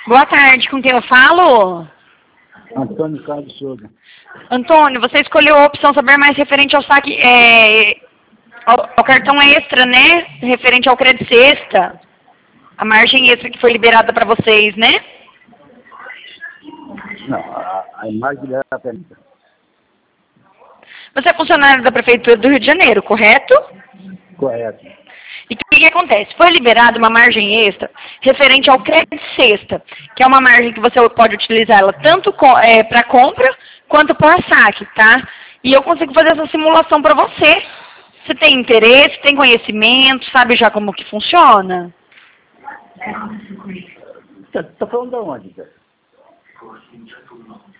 Boa tarde, com quem eu falo? Antônio Carlos Souza. Antônio, você escolheu a opção saber mais referente ao saque, ao cartão extra, né? Referente ao crédito sexta. A margem extra que foi liberada para vocês, né? Não, a imagem dela é até... Você é funcionário da Prefeitura do Rio de Janeiro, correto? Correto. E o que acontece? Foi liberada uma margem extra referente ao crédito sexta, que é uma margem que você pode utilizar ela tanto para compra quanto para saque, tá? E eu consigo fazer essa simulação para você. Você tem interesse, tem conhecimento, sabe já como que funciona? Tá falando de onde, cara?